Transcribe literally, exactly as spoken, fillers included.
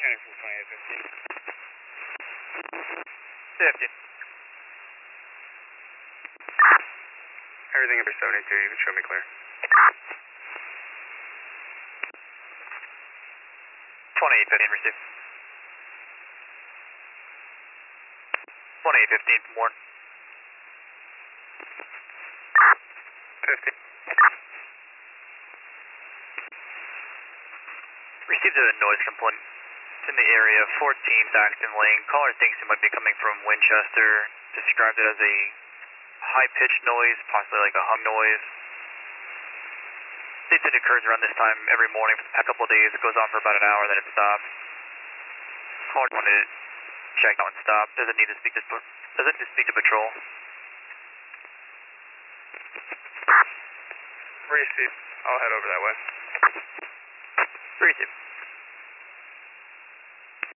twenty-four, twenty-eight, fifteen. fifteen. Everything under seventy-two, you can show me clear. twenty-eight fifteen, receive. twenty-eight fifteen from Warren. fifty. Received a noise complaint. It's in the area of fourteen Saxton Lane. Caller thinks it might be coming from Winchester. Described it as a high-pitched noise, possibly like a hum noise. They said it occurs around this time every morning for the past couple of days. It goes on for about an hour, then it stops. Caller wanted to check out and stop. Doesn't need to speak to doesn't need to speak to patrol. Receive. I'll head over that way. Receive.